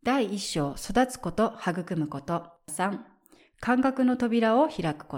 第1章、育つこと、育むこと。3、感覚の扉を開くこと。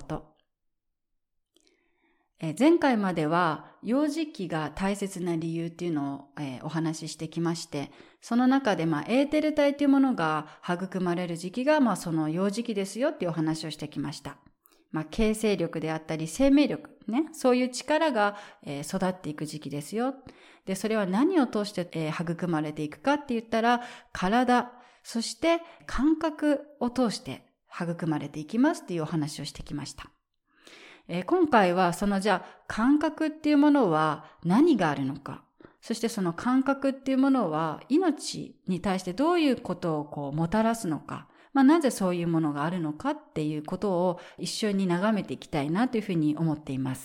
前回までは幼児期が大切な理由っていうのを、お話ししてきまして、その中でエーテル体というものが育まれる時期がその幼児期ですよっていうお話をしてきました。形成力であったり生命力ね、そういう力が、育っていく時期ですよ。で、それは何を通して、育まれていくかって言ったら、体、そして感覚を通して育まれていきますっていうお話をしてきました。今回はじゃあ感覚っていうものは何があるのか、そしてその感覚っていうものは命に対してどういうことをもたらすのか、なぜそういうものがあるのかっていうことを一緒に眺めていきたいなというふうに思っています。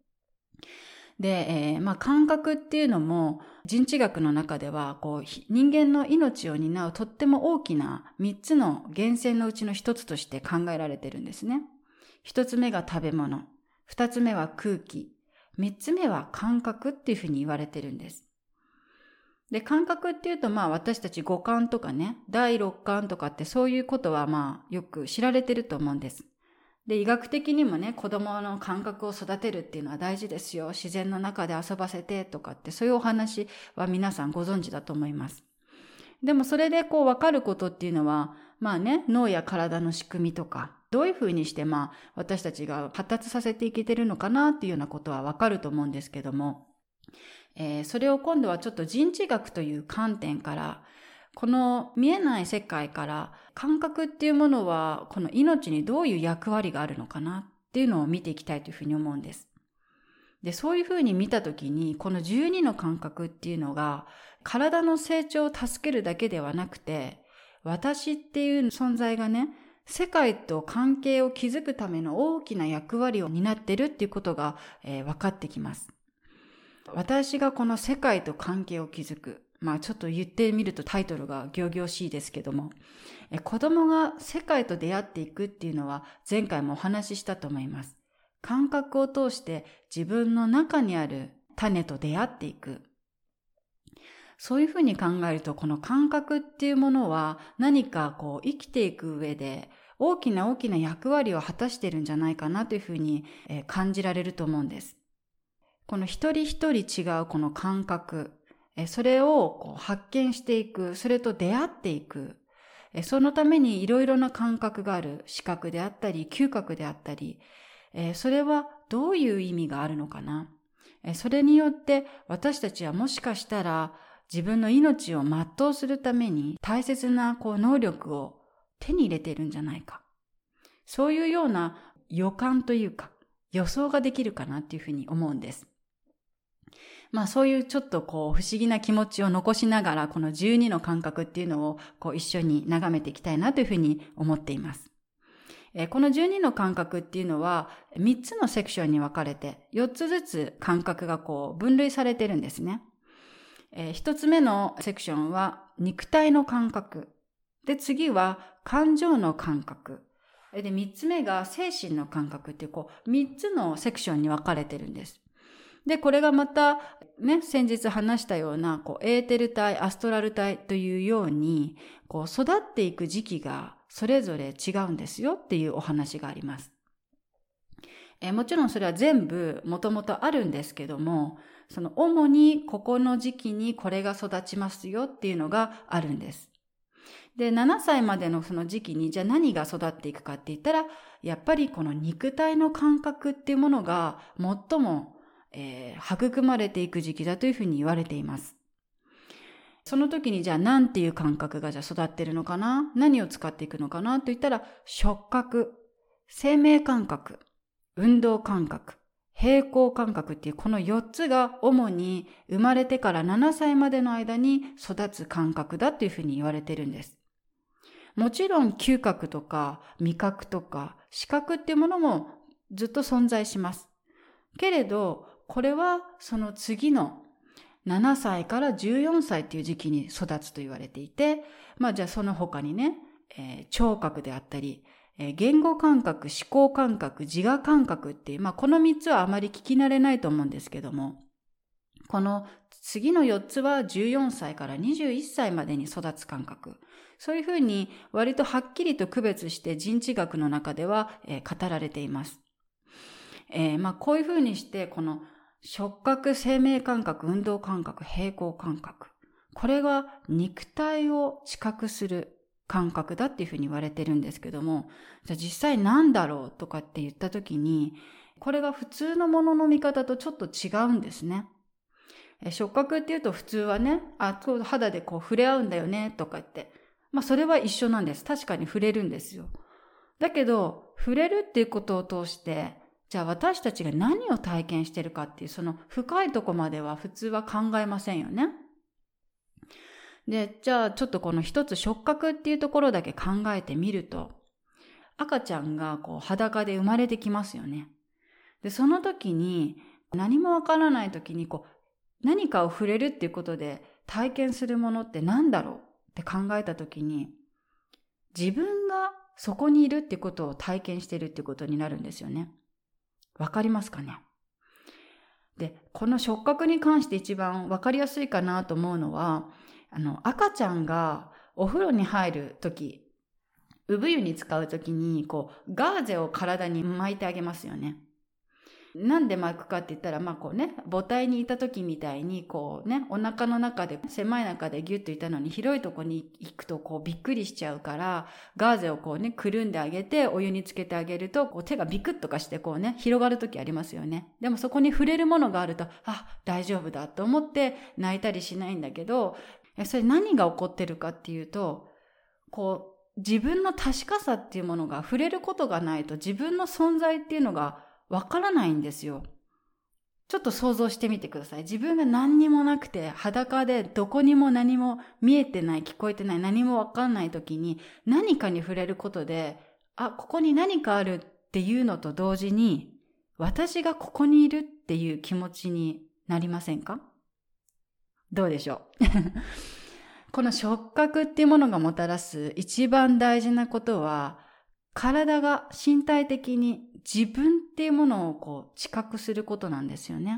で、感覚っていうのも人知学の中では人間の命を担うとっても大きな3つの源泉のうちの1つとして考えられてるんですね。1つ目が食べ物、2つ目は空気、3つ目は感覚っていうふうに言われてるんです。で、感覚っていうと私たち五感とかね、第六感とかってそういうことはよく知られてると思うんです。で、医学的にもね、子供の感覚を育てるっていうのは大事ですよ。自然の中で遊ばせてとかって、そういうお話は皆さんご存知だと思います。でもそれで分かることっていうのは、脳や体の仕組みとか、どういうふうにして私たちが発達させていけてるのかなっていうようなことはわかると思うんですけども、それを今度はちょっと人知学という観点から、この見えない世界から感覚っていうものはこの命にどういう役割があるのかなっていうのを見ていきたいというふうに思うんです。で、そういうふうに見たときに、この12の感覚っていうのが体の成長を助けるだけではなくて、私っていう存在がね、世界と関係を築くための大きな役割を担ってるっていうことが、分かってきます。私がこの世界と関係を築く。ちょっと言ってみるとタイトルが仰々しいですけども、子供が世界と出会っていくっていうのは前回もお話ししたと思います。感覚を通して自分の中にある種と出会っていく。そういうふうに考えると、この感覚っていうものは何か生きていく上で大きな役割を果たしているんじゃないかなというふうに感じられると思うんです。この一人一人違うこの感覚、それを発見していく、それと出会っていく。そのためにいろいろな感覚がある。視覚であったり、嗅覚であったり、それはどういう意味があるのかな。それによって私たちはもしかしたら自分の命を全うするために大切な能力を手に入れているんじゃないか。そういうような予感というか予想ができるかなっていうふうに思うんです。そういうちょっと不思議な気持ちを残しながら、この12の感覚っていうのを一緒に眺めていきたいなというふうに思っています。この12の感覚っていうのは3つのセクションに分かれて4つずつ感覚が分類されてるんですね。1つ目のセクションは肉体の感覚。で、次は感情の感覚。で、3つ目が精神の感覚っていう3つのセクションに分かれてるんです。で、これがまたね、先日話したようなエーテル体、アストラル体というように育っていく時期がそれぞれ違うんですよっていうお話があります。もちろんそれは全部もともとあるんですけども、その主にここの時期にこれが育ちますよっていうのがあるんです。で、7歳までのその時期にじゃあ何が育っていくかって言ったら、やっぱりこの肉体の感覚っていうものが最も育まれていく時期だというふうに言われています。その時にじゃあ何ていう感覚がじゃあ育ってるのかな、何を使っていくのかなといったら、触覚、生命感覚、運動感覚、平衡感覚っていうこの4つが主に生まれてから7歳までの間に育つ感覚だというふうに言われてるんです。もちろん嗅覚とか味覚とか視覚っていうものもずっと存在します。けれど、これはその次の7歳から14歳っていう時期に育つと言われていて、じゃあその他にね、聴覚であったり、言語感覚、思考感覚、自我感覚っていう、この3つはあまり聞き慣れないと思うんですけども、 この次の4つは14歳から21歳までに育つ感覚。そういうふうに割とはっきりと区別して人知学の中では語られています。こういうふうにしてこの触覚、生命感覚、運動感覚、平衡感覚。これが肉体を知覚する感覚だっていうふうに言われてるんですけども、じゃあ実際なんだろうとかって言った時に、これが普通のものの見方とちょっと違うんですね。触覚っていうと普通はね、肌でこう触れ合うんだよねとか言って、それは一緒なんです。確かに触れるんですよ。だけど、触れるっていうことを通して、じゃあ私たちが何を体験してるかっていう、その深いとこまでは普通は考えませんよね。で、じゃあちょっとこの一つ触覚っていうところだけ考えてみると、赤ちゃんがこう裸で生まれてきますよね。で、その時に何もわからない時に何かを触れるっていうことで体験するものって何だろうって考えた時に、自分がそこにいるってことを体験してるってことになるんですよね。わかりますかね？で、この触覚に関して一番わかりやすいかなと思うのは、赤ちゃんがお風呂に入るとき、産湯に使うときに、ガーゼを体に巻いてあげますよね。なんで巻くかって言ったら、母体にいたときみたいに、お腹の中で、狭い中でギュッといたのに、広いとこに行くと、びっくりしちゃうから、ガーゼをくるんであげて、お湯につけてあげると、手がビクッとかして、広がるときありますよね。でもそこに触れるものがあると、大丈夫だと思って泣いたりしないんだけど、それ何が起こってるかっていうと、自分の確かさっていうものが触れることがないと自分の存在っていうのがわからないんですよ。ちょっと想像してみてください。自分が何にもなくて裸でどこにも何も見えてない、聞こえてない、何もわかんない時に何かに触れることで、ここに何かあるっていうのと同時に私がここにいるっていう気持ちになりませんか？どうでしょうこの触覚っていうものがもたらす一番大事なことは、体が身体的に自分っていうものを知覚することなんですよね。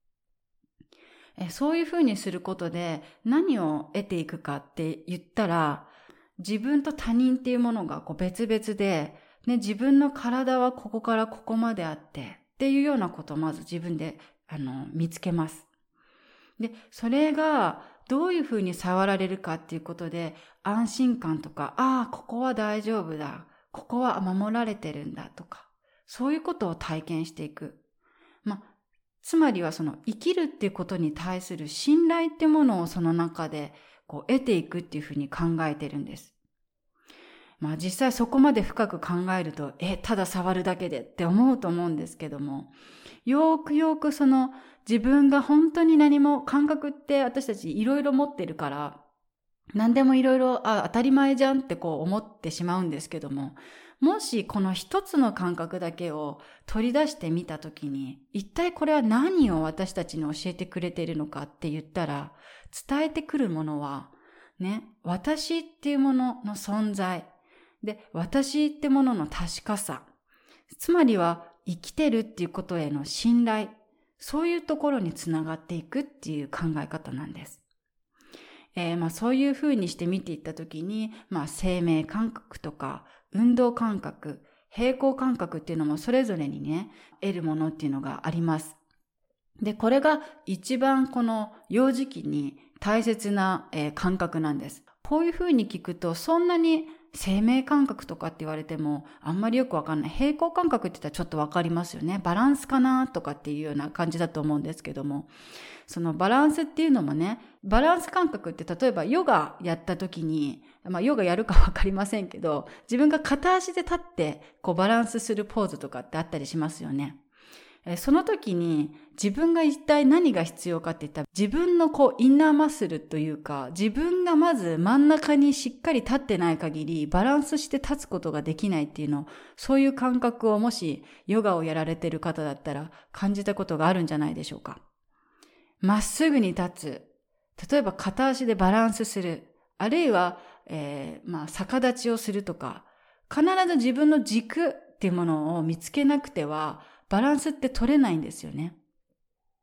そういうふうにすることで何を得ていくかって言ったら、自分と他人っていうものが別々で、自分の体はここからここまであってっていうようなことをまず自分で見つけます。で、それがどういうふうに触られるかっていうことで安心感とか、ここは大丈夫だ、ここは守られてるんだとか、そういうことを体験していく。つまりはその生きるっていうことに対する信頼っていうものをその中で得ていくっていうふうに考えてるんです。実際そこまで深く考えると、ただ触るだけでって思うと思うんですけども、よくよくその自分が本当に何も感覚って私たちいろいろ持ってるから、何でもいろいろ当たり前じゃんって思ってしまうんですけども、もしこの一つの感覚だけを取り出してみたときに、一体これは何を私たちに教えてくれているのかって言ったら、伝えてくるものは私っていうものの存在で、私ってものの確かさ、つまりは生きてるっていうことへの信頼、そういうところにつながっていくっていう考え方なんです。そういうふうにして見ていったときに、生命感覚とか運動感覚、平衡感覚っていうのもそれぞれに得るものっていうのがあります。で、これが一番この幼児期に大切な感覚なんです。こういうふうに聞くとそんなに生命感覚とかって言われてもあんまりよくわかんない。平衡感覚って言ったらちょっとわかりますよね。バランスかなとかっていうような感じだと思うんですけども、そのバランスっていうのもバランス感覚って例えばヨガやった時に、ヨガやるかわかりませんけど、自分が片足で立ってバランスするポーズとかってあったりしますよね。その時に自分が一体何が必要かって言ったら、自分のインナーマッスルというか、自分がまず真ん中にしっかり立ってない限りバランスして立つことができないっていうのを、そういう感覚をもしヨガをやられてる方だったら感じたことがあるんじゃないでしょうか。まっすぐに立つ。例えば片足でバランスする。あるいは、逆立ちをするとか、必ず自分の軸っていうものを見つけなくては、バランスって取れないんですよね。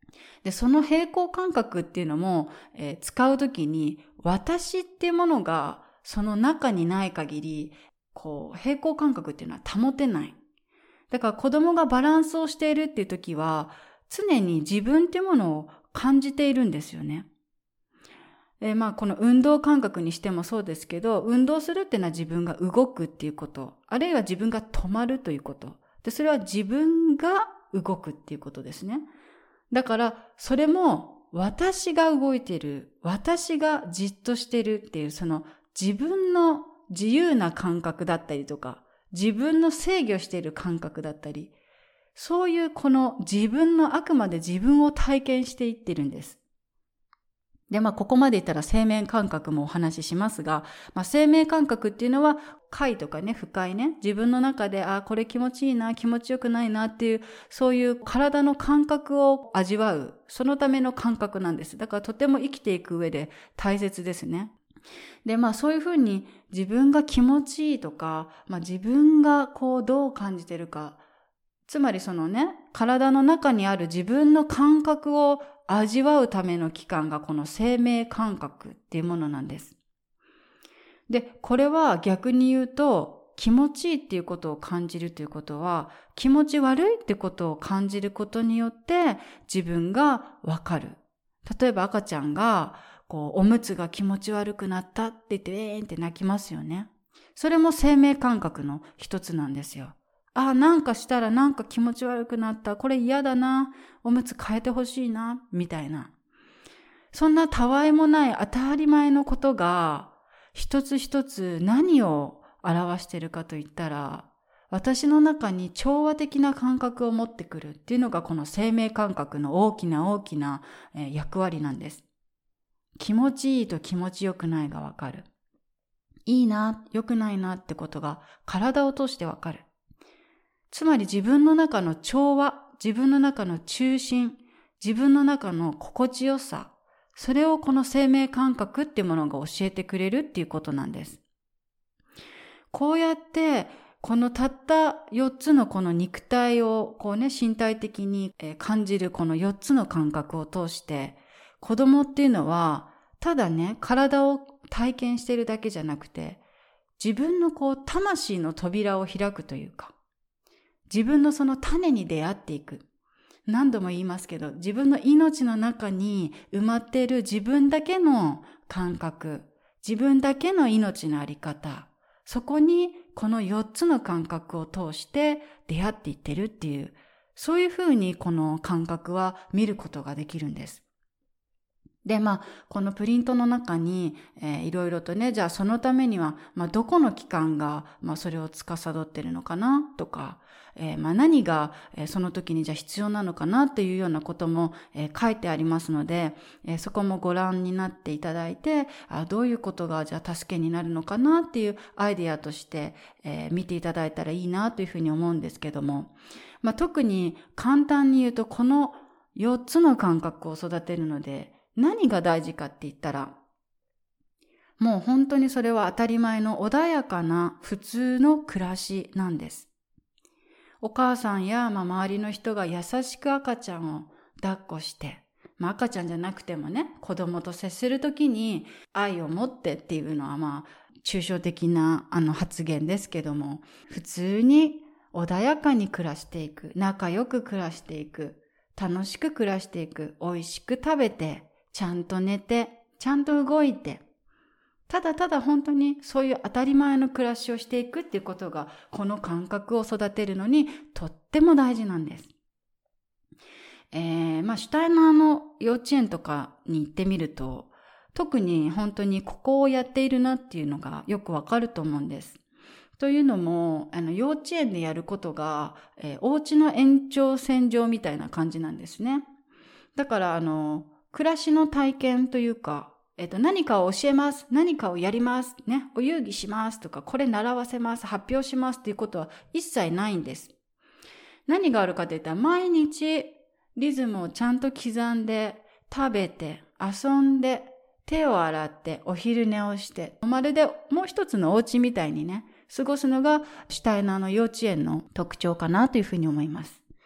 で、その平衡感覚っていうのも、使うときに、私っていうものがその中にない限り、平衡感覚っていうのは保てない。だから子供がバランスをしているっていうときは、常に自分っていうものを感じているんですよね。この運動感覚にしてもそうですけど、運動するっていうのは自分が動くっていうこと、あるいは自分が止まるということ。で、それは自分が動くっていうことですね。だから、それも私が動いている、私がじっとしているっていう、その自分の自由な感覚だったりとか、自分の制御している感覚だったり、そういうこの自分のあくまで自分を体験していってるんです。で、ここまで言ったら生命感覚もお話ししますが、生命感覚っていうのは、快とかね、不快ね、自分の中で、これ気持ちいいな、気持ちよくないなっていう、そういう体の感覚を味わう、そのための感覚なんです。だからとても生きていく上で大切ですね。で、そういうふうに自分が気持ちいいとか、自分がどう感じてるか、つまりそのね、体の中にある自分の感覚を味わうための期間がこの生命感覚っていうものなんです。で、これは逆に言うと、気持ちいいっていうことを感じるということは、気持ち悪いってことを感じることによって自分がわかる。例えば赤ちゃんが、おむつが気持ち悪くなったって言って、ーんって泣きますよね。それも生命感覚の一つなんですよ。なんかしたらなんか気持ち悪くなった。これ嫌だな。おむつ変えてほしいな。みたいな。そんなたわいもない当たり前のことが、一つ一つ何を表しているかといったら、私の中に調和的な感覚を持ってくるっていうのがこの生命感覚の大きな役割なんです。気持ちいいと気持ちよくないがわかる。いいな、良くないなってことが体を通してわかる。つまり自分の中の調和、自分の中の中心、自分の中の心地よさ、それをこの生命感覚っていうものが教えてくれるっていうことなんです。こうやってこのたった4つのこの肉体を身体的に感じるこの4つの感覚を通して、子供っていうのはただね、体を体験しているだけじゃなくて、自分の魂の扉を開くというか、自分のその種に出会っていく。何度も言いますけど、自分の命の中に埋まっている自分だけの感覚、自分だけの命のあり方、そこにこの4つの感覚を通して出会っていってるっていう、そういうふうにこの感覚は見ることができるんです。で、このプリントの中に、いろいろとね、じゃあそのためには、どこの機関が、それを司ってるのかなとか、何が、その時にじゃあ必要なのかなっていうようなことも、書いてありますので、そこもご覧になっていただいて、どういうことがじゃあ助けになるのかなっていうアイデアとして、見ていただいたらいいなというふうに思うんですけども、特に簡単に言うと、この4つの感覚を育てるので、何が大事かって言ったら、もう本当にそれは当たり前の穏やかな普通の暮らしなんです。お母さんや周りの人が優しく赤ちゃんを抱っこして、赤ちゃんじゃなくてもね、子供と接するときに愛を持ってっていうのは抽象的な発言ですけども、普通に穏やかに暮らしていく、仲良く暮らしていく、楽しく暮らしていく、美味しく食べて、ちゃんと寝て、ちゃんと動いて、ただただ本当にそういう当たり前の暮らしをしていくっていうことが、この感覚を育てるのにとっても大事なんです。シュタイナーの幼稚園とかに行ってみると、特に本当にここをやっているなっていうのがよくわかると思うんです。というのも、幼稚園でやることが、お家の延長線上みたいな感じなんですね。だから暮らしの体験というか、何かを教えます、何かをやります、ね、お遊戯しますとか、これ習わせます、発表しますっていうことは一切ないんです。何があるかといったら、毎日リズムをちゃんと刻んで、食べて、遊んで、手を洗って、お昼寝をして、まるでもう一つのお家みたいにね、過ごすのがシュタイナーの幼稚園の特徴かなというふうに思います。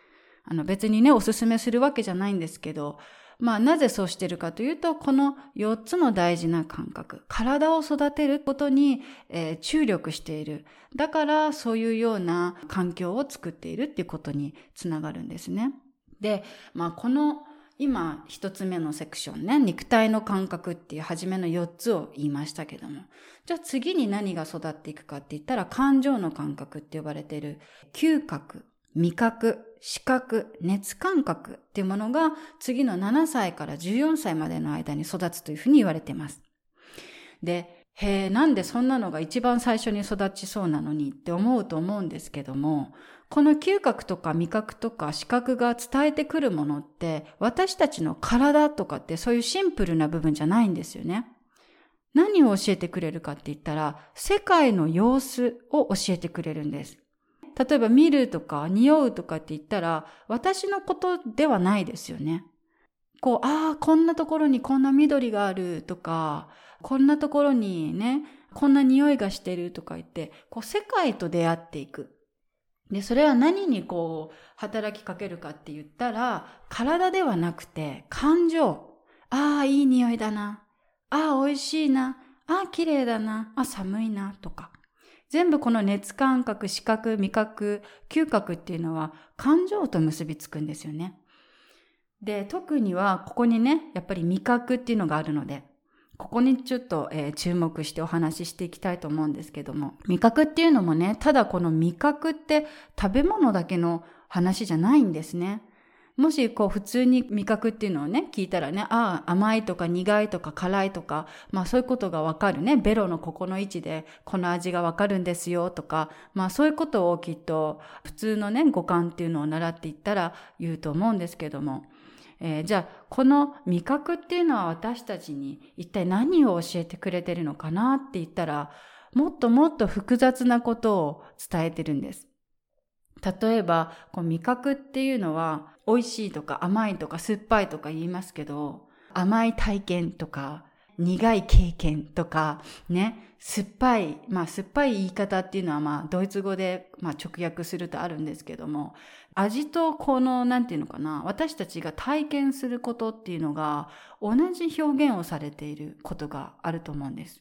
別にね、おすすめするわけじゃないんですけど、なぜそうしてるかというと、この4つの大事な感覚、体を育てることに、注力している。だからそういうような環境を作っているっていうことにつながるんですね。で、この今1つ目のセクションね、肉体の感覚っていう初めの4つを言いましたけども、じゃあ次に何が育っていくかって言ったら、感情の感覚って呼ばれている嗅覚、味覚、視覚、熱感覚っていうものが次の7歳から14歳までの間に育つというふうに言われています。で、なんでそんなのが一番最初に育ちそうなのにって思うと思うんですけども、この嗅覚とか味覚とか視覚が伝えてくるものって、私たちの体とかってそういうシンプルな部分じゃないんですよね。何を教えてくれるかって言ったら、世界の様子を教えてくれるんです。例えば見るとか匂うとかって言ったら、私のことではないですよね。こんなところにこんな緑があるとか、こんなところにね、こんな匂いがしてるとか言って、世界と出会っていく。で、それは何に働きかけるかって言ったら、体ではなくて感情。いい匂いだな。美味しいな。綺麗だな。寒いな。とか。全部この熱感覚、視覚、味覚、嗅覚っていうのは感情と結びつくんですよね。で、特にはここにね、やっぱり味覚っていうのがあるので、ここにちょっと、注目してお話ししていきたいと思うんですけども、味覚っていうのもね、ただこの味覚って食べ物だけの話じゃないんですね。もし普通に味覚っていうのをね、聞いたらね、甘いとか苦いとか辛いとか、そういうことがわかるね。ベロのここの位置でこの味がわかるんですよとか、そういうことをきっと普通のね、五感っていうのを習っていったら言うと思うんですけども、じゃあこの味覚っていうのは私たちに一体何を教えてくれてるのかなって言ったら、もっともっと複雑なことを伝えてるんです。例えば味覚っていうのは美味しいとか甘いとか酸っぱいとか言いますけど、甘い体験とか苦い経験とかね、酸っぱい言い方っていうのはドイツ語で直訳するとあるんですけども、味となんていうのかな、私たちが体験することっていうのが同じ表現をされていることがあると思うんです。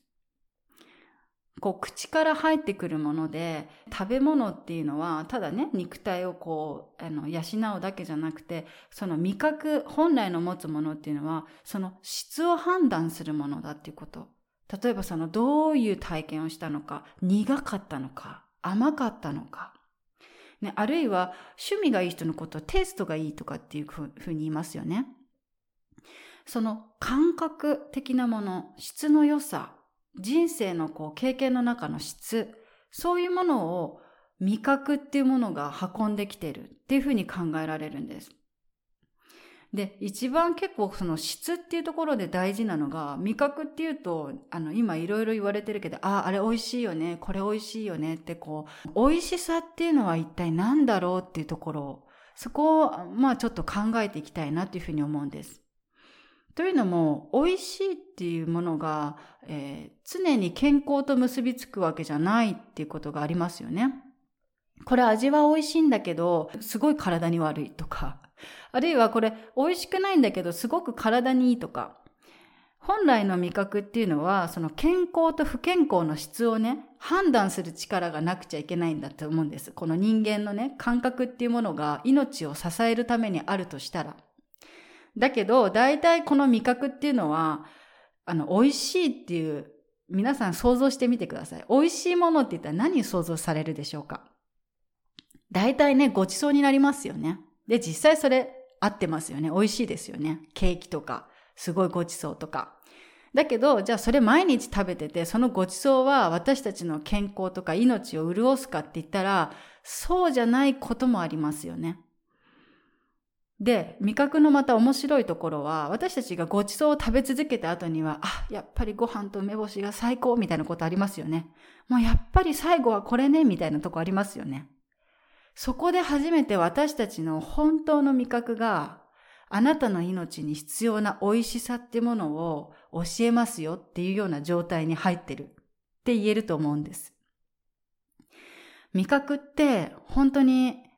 口から入ってくるもので、食べ物っていうのはただね、肉体を養うだけじゃなくて、その味覚本来の持つものっていうのはその質を判断するものだっていうこと。例えばどういう体験をしたのか、苦かったのか甘かったのか、ね、あるいは趣味がいい人のことをテイストがいいとかっていうふうに言いますよね。その感覚的なもの、質の良さ、人生の経験の中の質、そういうものを味覚っていうものが運んできてるっていうふうに考えられるんです。で、一番結構その質っていうところで大事なのが、味覚っていうと、今いろいろ言われてるけど、あれ美味しいよね、これ美味しいよねって美味しさっていうのは一体何だろうっていうところを、そこをちょっと考えていきたいなっていうふうに思うんです。というのも、美味しいっていうものが、常に健康と結びつくわけじゃないっていうことがありますよね。これ味は美味しいんだけど、すごい体に悪いとか、あるいはこれ美味しくないんだけど、すごく体にいいとか。本来の味覚っていうのは、その健康と不健康の質をね、判断する力がなくちゃいけないんだと思うんです。この人間のね、感覚っていうものが命を支えるためにあるとしたら。だけど、大体この味覚っていうのは、美味しいっていう、皆さん想像してみてください。美味しいものって言ったら何想像されるでしょうか？大体ね、ごちそうになりますよね。で、実際それ合ってますよね。美味しいですよね。ケーキとか、すごいごちそうとか。だけど、じゃあそれ毎日食べてて、そのごちそうは私たちの健康とか命を潤すかって言ったら、そうじゃないこともありますよね。で、味覚のまた面白いところは、私たちがごちそうを食べ続けた後には、やっぱりご飯と梅干しが最高みたいなことありますよね。もうやっぱり最後はこれねみたいなとこありますよね。そこで初めて私たちの本当の味覚が、あなたの命に必要な美味しさってものを教えますよっていうような状態に入ってるって言えると思うんです。味覚って本当に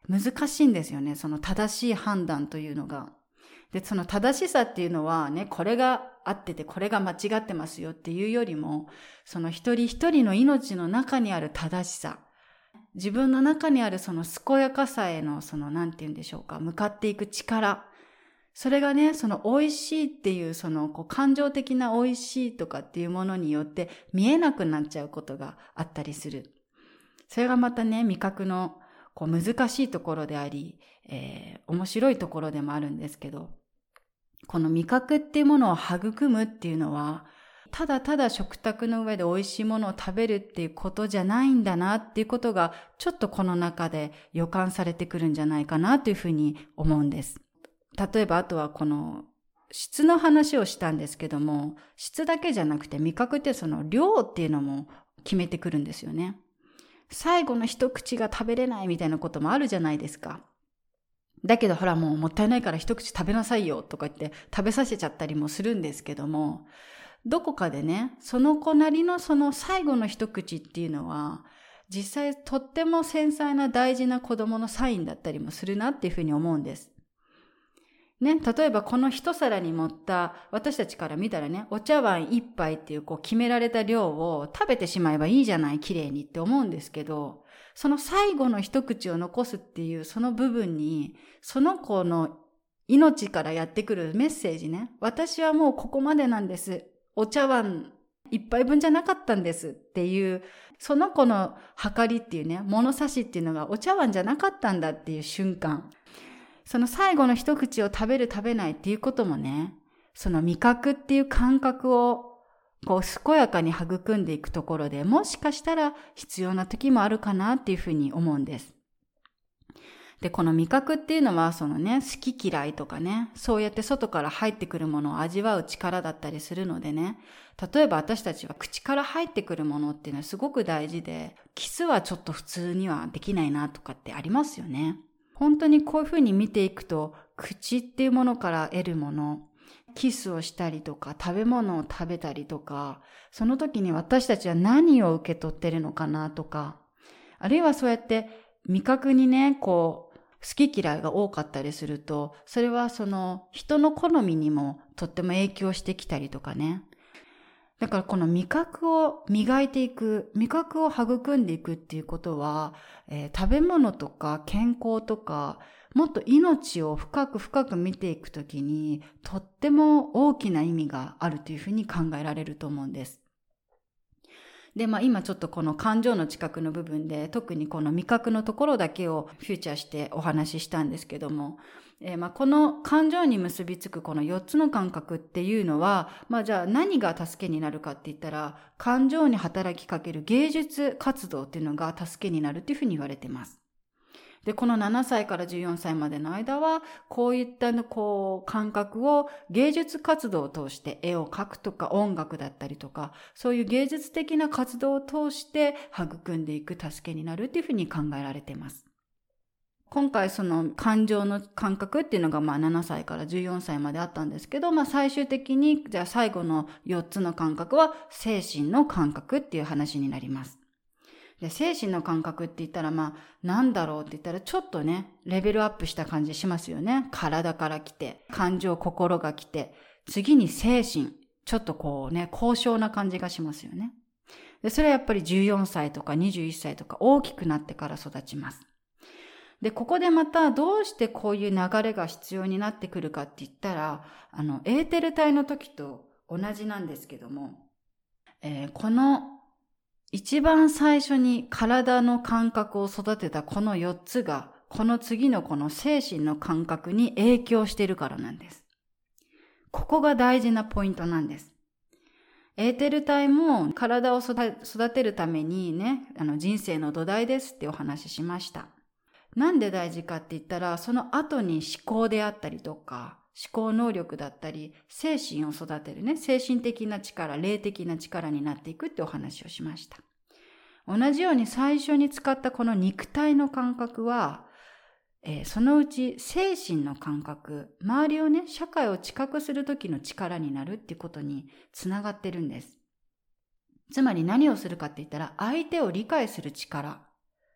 難しいんですよね。その正しい判断というのが。で、その正しさっていうのはね、これが合っててこれが間違ってますよっていうよりも、その一人一人の命の中にある正しさ、自分の中にあるその健やかさへのなんて言うんでしょうか、向かっていく力。それがね、その美味しいっていう感情的な美味しいとかっていうものによって見えなくなっちゃうことがあったりする。それがまたね、味覚の難しいところであり、面白いところでもあるんですけど、この味覚っていうものを育むっていうのは、ただただ食卓の上で美味しいものを食べるっていうことじゃないんだなっていうことが、ちょっとこの中で予感されてくるんじゃないかなというふうに思うんです。例えばあとはこの質の話をしたんですけども、質だけじゃなくて味覚ってその量っていうのも決めてくるんですよね。最後の一口が食べれないみたいなこともあるじゃないですか。だけどほらもうもったいないから一口食べなさいよとか言って食べさせちゃったりもするんですけども、どこかでね、その子なりのその最後の一口っていうのは、実際とっても繊細な大事な子供のサインだったりもするなっていうふうに思うんです。ね、例えばこの一皿に盛った私たちから見たらね、お茶碗一杯っていう決められた量を食べてしまえばいいじゃない、綺麗にって思うんですけど、その最後の一口を残すっていうその部分に、その子の命からやってくるメッセージね、私はもうここまでなんです。お茶碗一杯分じゃなかったんですっていう、その子の計りっていうね、物差しっていうのがお茶碗じゃなかったんだっていう瞬間。その最後の一口を食べる食べないっていうこともね、その味覚っていう感覚を健やかに育んでいくところで、もしかしたら必要な時もあるかなっていうふうに思うんです。で、この味覚っていうのは好き嫌いとかね、そうやって外から入ってくるものを味わう力だったりするのでね、例えば私たちは口から入ってくるものっていうのはすごく大事で、キスはちょっと普通にはできないなとかってありますよね。本当にこういうふうに見ていくと、口っていうものから得るもの、キスをしたりとか、食べ物を食べたりとか、その時に私たちは何を受け取ってるのかなとか、あるいはそうやって味覚にね、好き嫌いが多かったりすると、それは人の好みにもとっても影響してきたりとかね。だからこの味覚を磨いていく、味覚を育んでいくっていうことは、食べ物とか健康とか、もっと命を深く深く見ていくときに、とっても大きな意味があるというふうに考えられると思うんです。で、今ちょっとこの感情の知覚の部分で、特にこの味覚のところだけをフューチャーしてお話ししたんですけども、この感情に結びつくこの4つの感覚っていうのは、じゃあ何が助けになるかって言ったら、感情に働きかける芸術活動っていうのが助けになるっていうふうに言われています。で、この7歳から14歳までの間は、こういった感覚を芸術活動を通して絵を描くとか音楽だったりとか、そういう芸術的な活動を通して育んでいく助けになるっていうふうに考えられています。今回その感情の感覚っていうのが7歳から14歳まであったんですけど、最終的にじゃあ最後の4つの感覚は精神の感覚っていう話になります。で、精神の感覚って言ったらなんだろうって言ったらちょっとね、レベルアップした感じしますよね。体から来て、感情、心が来て、次に精神、ちょっと高尚な感じがしますよね。で、それはやっぱり14歳とか21歳とか大きくなってから育ちます。で、ここでまたどうしてこういう流れが必要になってくるかって言ったら、エーテル体の時と同じなんですけども、この一番最初に体の感覚を育てたこの4つが、この次のこの精神の感覚に影響しているからなんです。ここが大事なポイントなんです。エーテル体も体を育てるためにね、人生の土台ですってお話ししました。なんで大事かって言ったら、その後に思考であったりとか、思考能力だったり、精神を育てるね、精神的な力、霊的な力になっていくってお話をしました。同じように最初に使ったこの肉体の感覚は、そのうち精神の感覚、周りをね、社会を知覚する時の力になるっていうことにつながってるんです。つまり何をするかって言ったら、相手を理解する力。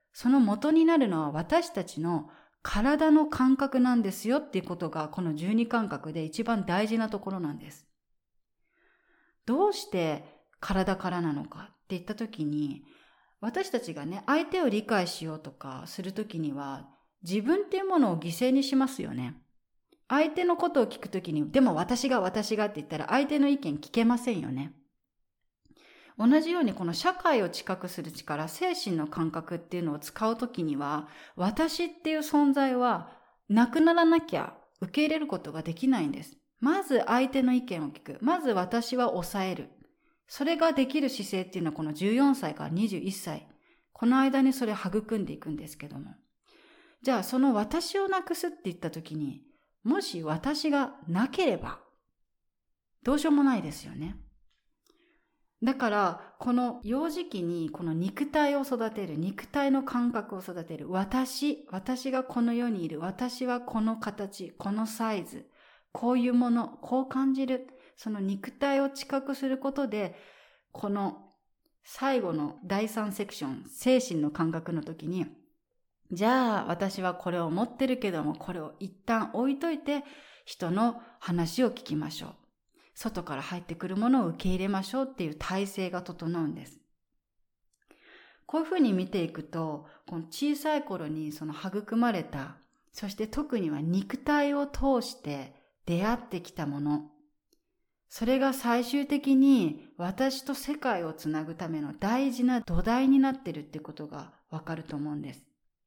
その元になるのは私たちの体の感覚なんですよっていうことが、この12感覚で一番大事なところなんです。どうして体からなのかって言ったときに、私たちがね、相手を理解しようとかするときには、自分っていうものを犠牲にしますよね。相手のことを聞くときに、でも私がって言ったら相手の意見聞けませんよね。同じようにこの社会を知覚する力、精神の感覚っていうのを使うときには、私っていう存在はなくならなきゃ受け入れることができないんです。まず相手の意見を聞く。まず私は抑える。それができる姿勢っていうのはこの14歳から21歳。この間にそれを育んでいくんですけども。じゃあその私をなくすって言ったときに、もし私がなければ、どうしようもないですよね。だから、この幼児期にこの肉体を育てる、肉体の感覚を育てる、私がこの世にいる、私はこの形、このサイズ、こういうもの、こう感じる、その肉体を知覚することで、この最後の第3セクション、精神の感覚の時に、じゃあ私はこれを持ってるけども、これを一旦置いといて、人の話を聞きましょう。外から入ってくるものを受け入れましょうっていう体制が整うんです。こういうふうに見ていくと、この小さい頃にその育まれた、そして特には肉体を通して出会ってきたもの、それが最終的に私と世界をつなぐための大事な土台になっているっていうことがわかると思うんです。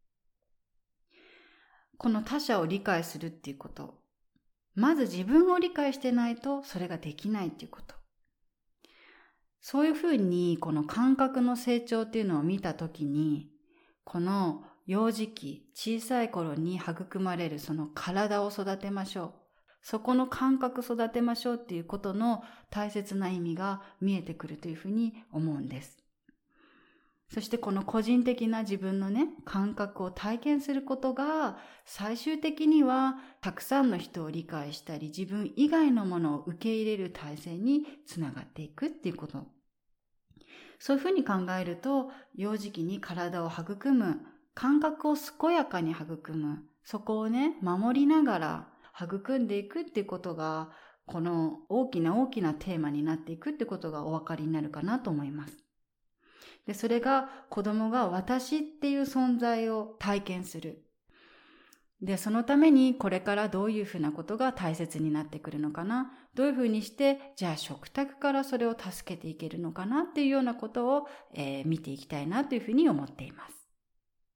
この他者を理解するっていうこと、まず自分を理解してないとそれができないっていうこと。そういうふうにこの感覚の成長っていうのを見たときに、この幼児期、小さい頃に育まれるその体を育てましょう。そこの感覚育てましょうっていうことの大切な意味が見えてくるというふうに思うんです。そしてこの個人的な自分のね、感覚を体験することが最終的にはたくさんの人を理解したり自分以外のものを受け入れる体制につながっていくっていうこと。そういうふうに考えると幼児期に体を育む、感覚を健やかに育む、そこをね、守りながら育んでいくっていうことがこの大きなテーマになっていくってことがお分かりになるかなと思います。で、それが子供が私っていう存在を体験する。で、そのためにこれからどういうふうなことが大切になってくるのかな。どういうふうにして、じゃあ食卓からそれを助けていけるのかなっていうようなことを、見ていきたいなというふうに思っています。